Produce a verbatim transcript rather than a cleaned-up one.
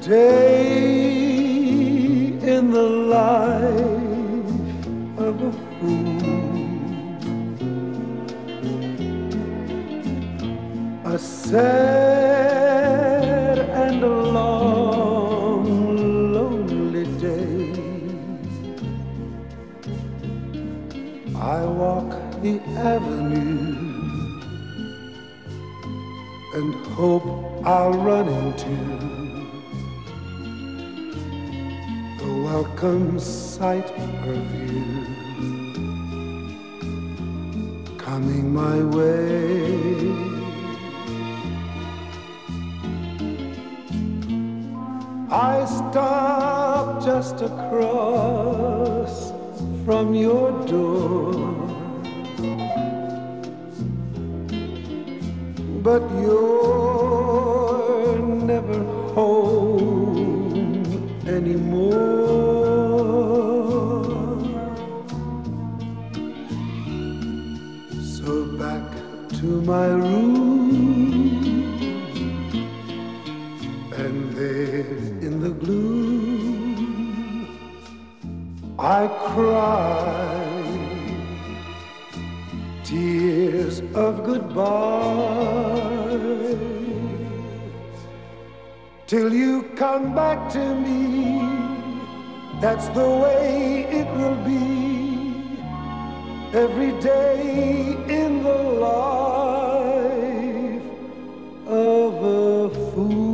day in the life of a fool, a sad and a long, lonely day. I walk the avenue and hope I'll run into the welcome sight of you coming my way. I stop just across from your door, but you're never home anymore. So back to my room, and there in the gloom I cry tears of goodbye, till you come back to me. That's the way it will be every day in the life of a fool.